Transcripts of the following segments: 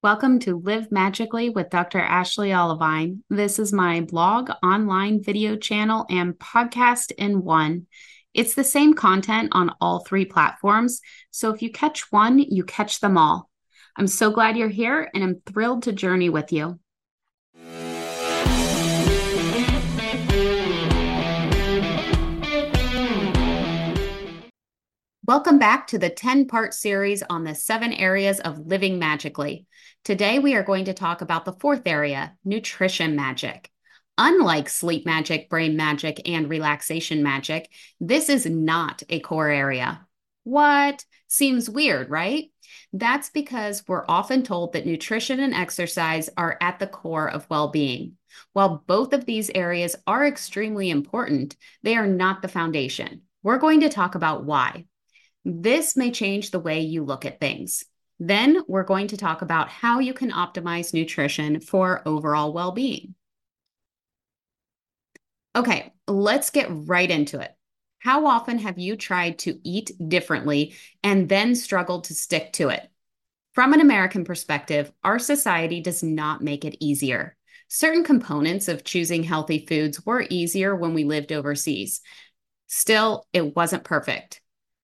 Welcome to Live Magically with Dr. Ashley Olivine. This is my blog, online video channel, and podcast in one. It's the same content on all three platforms, so if you catch one, you catch them all. I'm so glad you're here, and I'm thrilled to journey with you. Welcome back to the 10-part series on the 7 areas of living magically. Today, we are going to talk about the 4th area, nutrition magic. Unlike sleep magic, brain magic, and relaxation magic, this is not a core area. What? Seems weird, right? That's because we're often told that nutrition and exercise are at the core of well-being. While both of these areas are extremely important, they are not the foundation. We're going to talk about why. This may change the way you look at things. Then we're going to talk about how you can optimize nutrition for overall well-being. Okay, let's get right into it. How often have you tried to eat differently and then struggled to stick to it? From an American perspective, our society does not make it easier. Certain components of choosing healthy foods were easier when we lived overseas. Still, it wasn't perfect.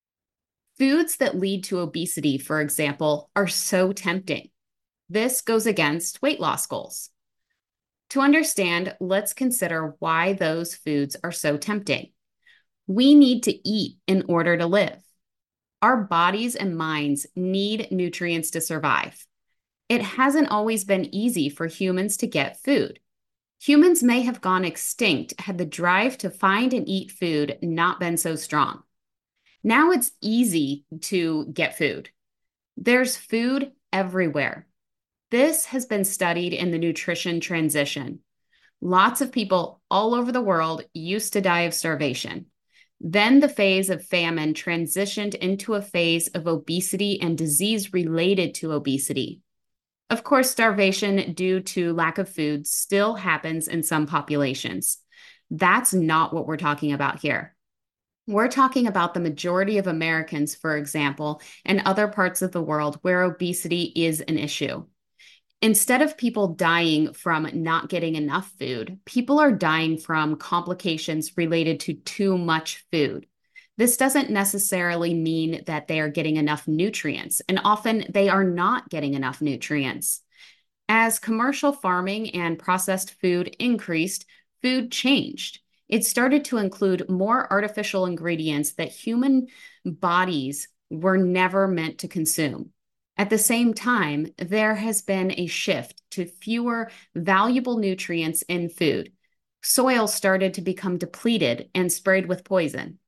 Foods that lead to obesity, for example, are so tempting. This goes against weight loss goals. To understand, let's consider why those foods are so tempting. We need to eat in order to live. Our bodies and minds need nutrients to survive. It hasn't always been easy for humans to get food. Humans may have gone extinct had the drive to find and eat food not been so strong. Now it's easy to get food. There's food everywhere. This has been studied in the nutrition transition. Lots of people all over the world used to die of starvation. Then the phase of famine transitioned into a phase of obesity and disease related to obesity. Of course, starvation due to lack of food still happens in some populations. That's not what we're talking about here. We're talking about the majority of Americans, for example, and other parts of the world where obesity is an issue. Instead of people dying from not getting enough food, people are dying from complications related to too much food. This doesn't necessarily mean that they are getting enough nutrients, and often they are not getting enough nutrients. As commercial farming and processed food increased, food changed. It started to include more artificial ingredients that human bodies were never meant to consume. At the same time, there has been a shift to fewer valuable nutrients in food. Soil started to become depleted and sprayed with poison.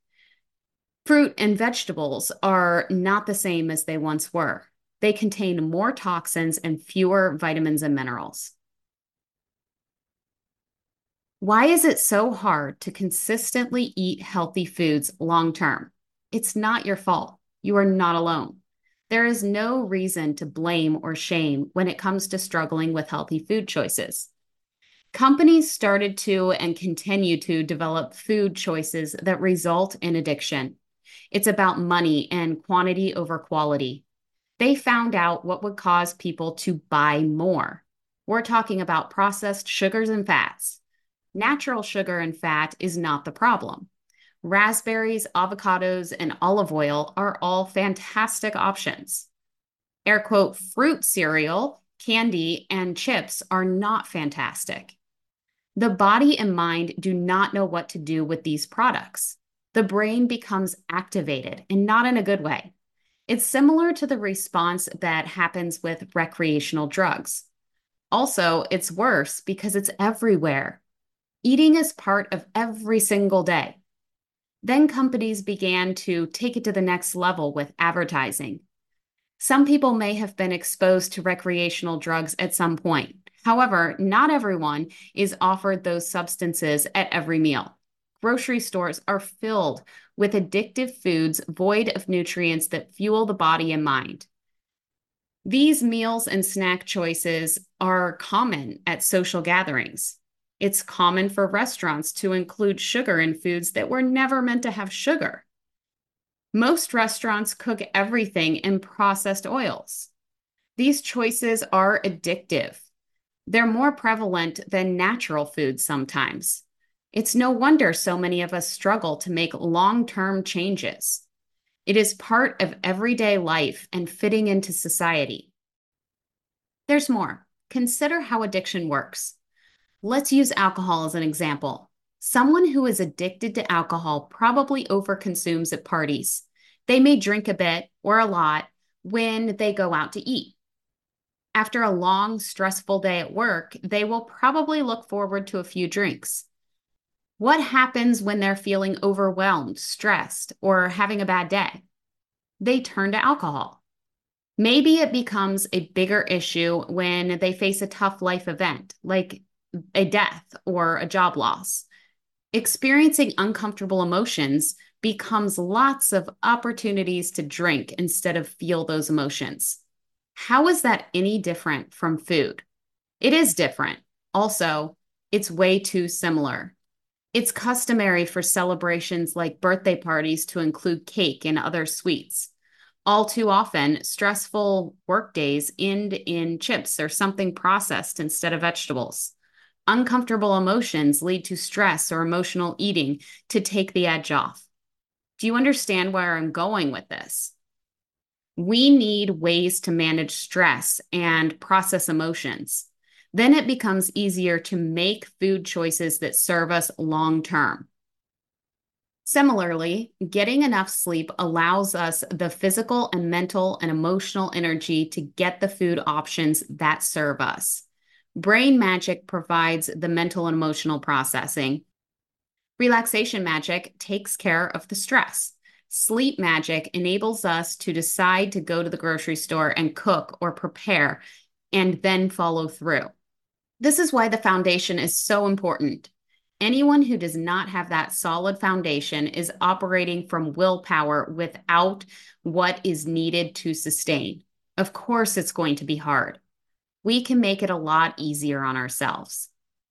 Fruit and vegetables are not the same as they once were. They contain more toxins and fewer vitamins and minerals. Why is it so hard to consistently eat healthy foods long term? It's not your fault. You are not alone. There is no reason to blame or shame when it comes to struggling with healthy food choices. Companies started to and continue to develop food choices that result in addiction. It's about money and quantity over quality. They found out what would cause people to buy more. We're talking about processed sugars and fats. Natural sugar and fat is not the problem. Raspberries, avocados, and olive oil are all fantastic options. Air quote, fruit cereal, candy, and chips are not fantastic. The body and mind do not know what to do with these products. The brain becomes activated, and not in a good way. It's similar to the response that happens with recreational drugs. Also, it's worse because it's everywhere. Eating is part of every single day. Then companies began to take it to the next level with advertising. Some people may have been exposed to recreational drugs at some point. However, not everyone is offered those substances at every meal. Grocery stores are filled with addictive foods void of nutrients that fuel the body and mind. These meals and snack choices are common at social gatherings. It's common for restaurants to include sugar in foods that were never meant to have sugar. Most restaurants cook everything in processed oils. These choices are addictive. They're more prevalent than natural foods sometimes. It's no wonder so many of us struggle to make long-term changes. It is part of everyday life and fitting into society. There's more. Consider how addiction works. Let's use alcohol as an example. Someone who is addicted to alcohol probably overconsumes at parties. They may drink a bit or a lot when they go out to eat. After a long, stressful day at work, they will probably look forward to a few drinks. What happens when they're feeling overwhelmed, stressed, or having a bad day? They turn to alcohol. Maybe it becomes a bigger issue when they face a tough life event, like a death or a job loss. Experiencing uncomfortable emotions becomes lots of opportunities to drink instead of feel those emotions. How is that any different from food? It is different. Also, it's way too similar. It's customary for celebrations like birthday parties to include cake and other sweets. All too often, stressful work days end in chips or something processed instead of vegetables. Uncomfortable emotions lead to stress or emotional eating to take the edge off. Do you understand where I'm going with this? We need ways to manage stress and process emotions. Then it becomes easier to make food choices that serve us long term. Similarly, getting enough sleep allows us the physical and mental and emotional energy to get the food options that serve us. Brain magic provides the mental and emotional processing. Relaxation magic takes care of the stress. Sleep magic enables us to decide to go to the grocery store and cook or prepare and then follow through. This is why the foundation is so important. Anyone who does not have that solid foundation is operating from willpower without what is needed to sustain. Of course, it's going to be hard. We can make it a lot easier on ourselves.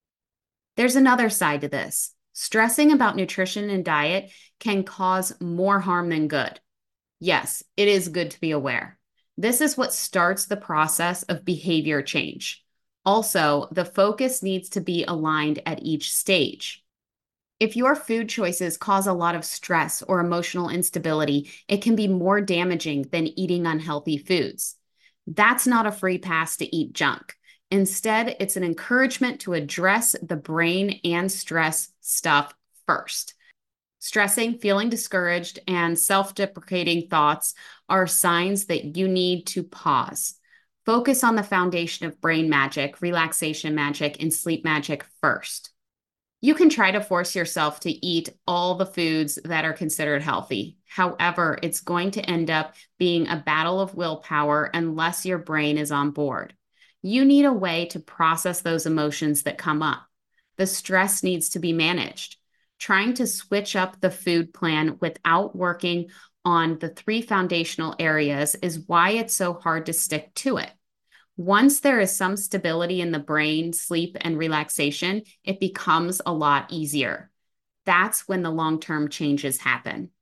There's another side to this. Stressing about nutrition and diet can cause more harm than good. Yes, it is good to be aware. This is what starts the process of behavior change. Also, the focus needs to be aligned at each stage. If your food choices cause a lot of stress or emotional instability, it can be more damaging than eating unhealthy foods. That's not a free pass to eat junk. Instead, it's an encouragement to address the brain and stress stuff first. Stressing, feeling discouraged, and self-deprecating thoughts are signs that you need to pause. Focus on the foundation of brain magic, relaxation magic, and sleep magic first. You can try to force yourself to eat all the foods that are considered healthy. However, it's going to end up being a battle of willpower unless your brain is on board. You need a way to process those emotions that come up. The stress needs to be managed. Trying to switch up the food plan without working on the three foundational areas is why it's so hard to stick to it. Once there is some stability in the brain, sleep, and relaxation, it becomes a lot easier. That's when the long-term changes happen.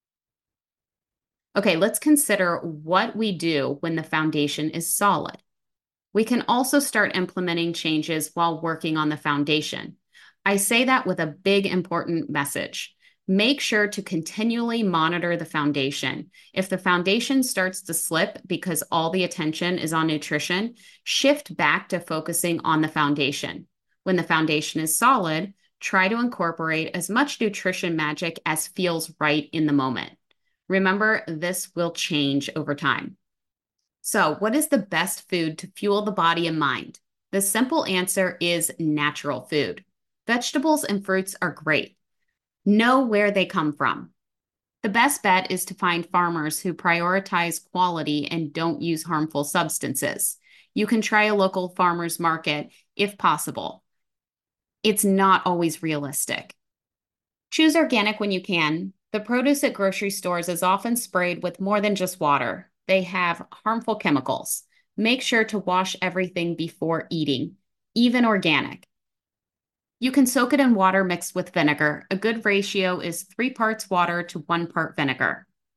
Okay, let's consider what we do when the foundation is solid. We can also start implementing changes while working on the foundation. I say that with a big important message. Make sure to continually monitor the foundation. If the foundation starts to slip because all the attention is on nutrition, shift back to focusing on the foundation. When the foundation is solid, try to incorporate as much nutrition magic as feels right in the moment. Remember, this will change over time. So, what is the best food to fuel the body and mind? The simple answer is natural food. Vegetables and fruits are great. Know where they come from. The best bet is to find farmers who prioritize quality and don't use harmful substances. You can try a local farmer's market if possible. It's not always realistic. Choose organic when you can. The produce at grocery stores is often sprayed with more than just water. They have harmful chemicals. Make sure to wash everything before eating, even organic. You can soak it in water mixed with vinegar. A good ratio is 3 parts water to 1 part vinegar.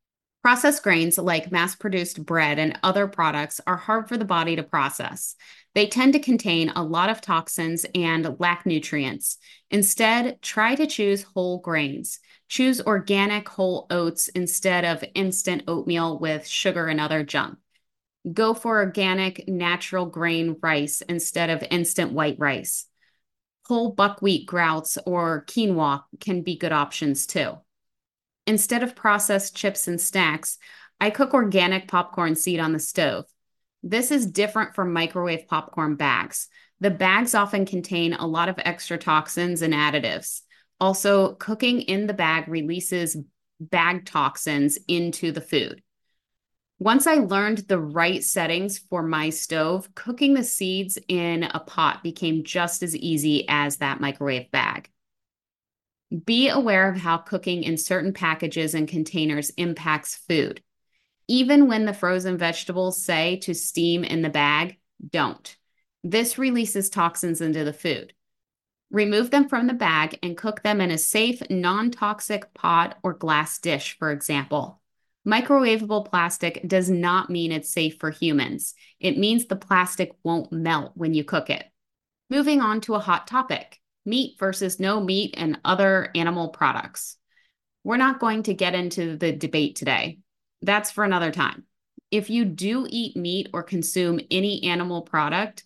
Processed grains like mass produced bread and other products are hard for the body to process. They tend to contain a lot of toxins and lack nutrients. Instead, try to choose whole grains. Choose organic whole oats instead of instant oatmeal with sugar and other junk. Go for organic natural grain rice instead of instant white rice. Whole buckwheat groutes or quinoa can be good options too. Instead of processed chips and snacks, I cook organic popcorn seed on the stove. This is different from microwave popcorn bags. The bags often contain a lot of extra toxins and additives. Also, cooking in the bag releases bag toxins into the food. Once I learned the right settings for my stove, cooking the seeds in a pot became just as easy as that microwave bag. Be aware of how cooking in certain packages and containers impacts food. Even when the frozen vegetables say to steam in the bag, don't. This releases toxins into the food. Remove them from the bag and cook them in a safe, non-toxic pot or glass dish, for example. Microwavable plastic does not mean it's safe for humans. It means the plastic won't melt when you cook it. Moving on to a hot topic, meat versus no meat and other animal products. We're not going to get into the debate today. That's for another time. If you do eat meat or consume any animal product,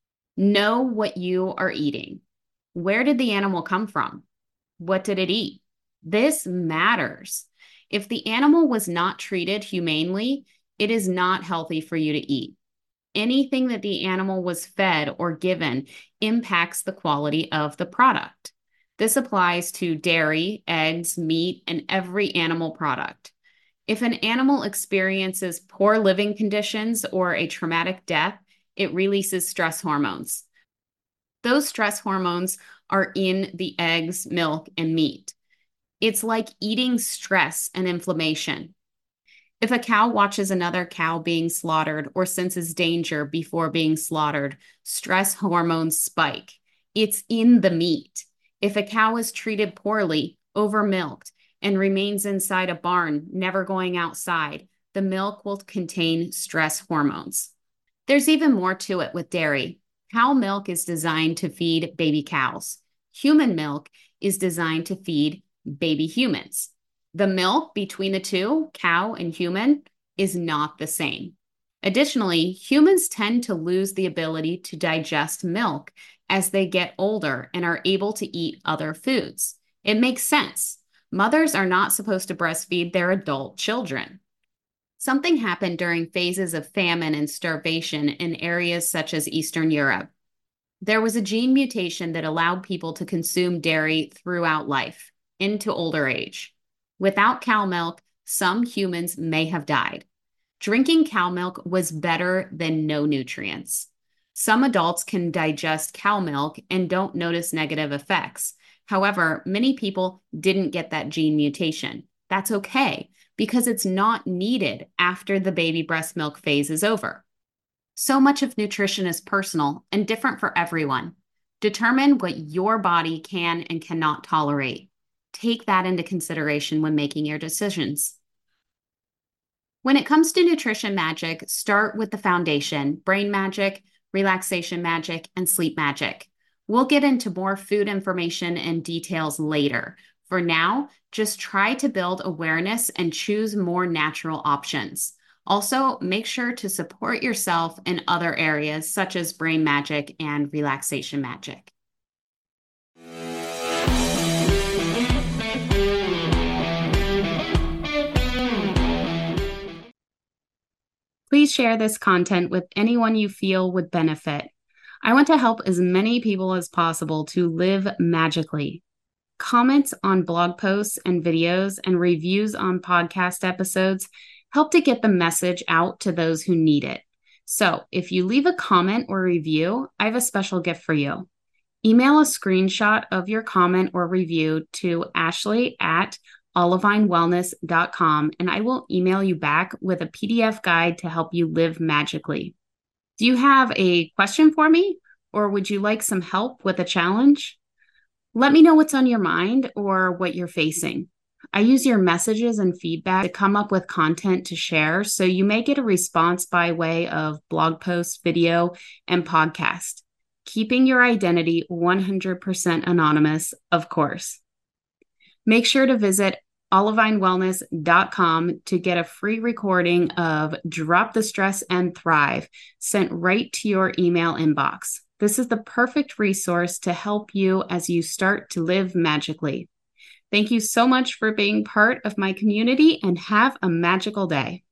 know what you are eating. Where did the animal come from? What did it eat? This matters. If the animal was not treated humanely, it is not healthy for you to eat. Anything that the animal was fed or given impacts the quality of the product. This applies to dairy, eggs, meat, and every animal product. If an animal experiences poor living conditions or a traumatic death, it releases stress hormones. Those stress hormones are in the eggs, milk, and meat. It's like eating stress and inflammation. If a cow watches another cow being slaughtered or senses danger before being slaughtered, stress hormones spike. It's in the meat. If a cow is treated poorly, overmilked, and remains inside a barn, never going outside, the milk will contain stress hormones. There's even more to it with dairy. Cow milk is designed to feed baby cows. Human milk is designed to feed baby humans. The milk between the two, cow and human, is not the same. Additionally, humans tend to lose the ability to digest milk as they get older and are able to eat other foods. It makes sense. Mothers are not supposed to breastfeed their adult children. Something happened during phases of famine and starvation in areas such as Eastern Europe. There was a gene mutation that allowed people to consume dairy throughout life, into older age. Without cow milk, some humans may have died. Drinking cow milk was better than no nutrients. Some adults can digest cow milk and don't notice negative effects. However, many people didn't get that gene mutation. That's okay, because it's not needed after the baby breast milk phase is over. So much of nutrition is personal and different for everyone. Determine what your body can and cannot tolerate. Take that into consideration when making your decisions. When it comes to nutrition magic, start with the foundation: brain magic, relaxation magic, and sleep magic. We'll get into more food information and details later. For now, just try to build awareness and choose more natural options. Also, make sure to support yourself in other areas such as brain magic and relaxation magic. Please share this content with anyone you feel would benefit. I want to help as many people as possible to live magically. Comments on blog posts and videos and reviews on podcast episodes help to get the message out to those who need it. So if you leave a comment or review, I have a special gift for you. Email a screenshot of your comment or review to ashley@olivinewellness.com, and I will email you back with a PDF guide to help you live magically. Do you have a question for me, or would you like some help with a challenge? Let me know what's on your mind or what you're facing. I use your messages and feedback to come up with content to share, so you may get a response by way of blog post, video, and podcast. Keeping your identity 100% anonymous, of course. Make sure to visit olivinewellness.com to get a free recording of Drop the Stress and Thrive sent right to your email inbox. This is the perfect resource to help you as you start to live magically. Thank you so much for being part of my community and have a magical day.